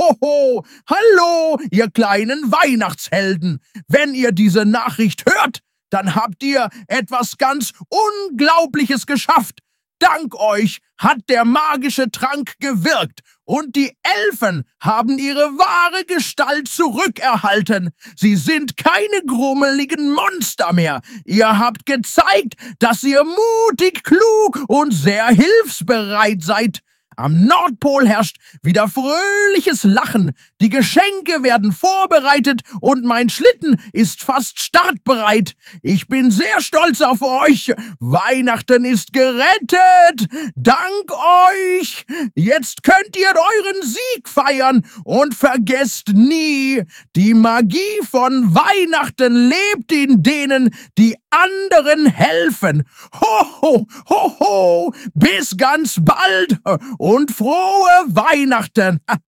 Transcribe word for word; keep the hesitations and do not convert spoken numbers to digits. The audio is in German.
Hoho! Hallo, ihr kleinen Weihnachtshelden! Wenn ihr diese Nachricht hört, dann habt ihr etwas ganz Unglaubliches geschafft. Dank euch hat der magische Trank gewirkt und die Elfen haben ihre wahre Gestalt zurückerhalten. Sie sind keine grummeligen Monster mehr. Ihr habt gezeigt, dass ihr mutig, klug und sehr hilfsbereit seid. Am Nordpol herrscht wieder fröhliches Lachen. Die Geschenke werden vorbereitet und mein Schlitten ist fast startbereit. Ich bin sehr stolz auf euch. Weihnachten ist gerettet. Dank euch. Jetzt könnt ihr euren Sieg feiern und vergesst nie, die Magie von Weihnachten lebt in denen, die anderen helfen. Ho, ho, ho, ho. Bis ganz bald und frohe Weihnachten!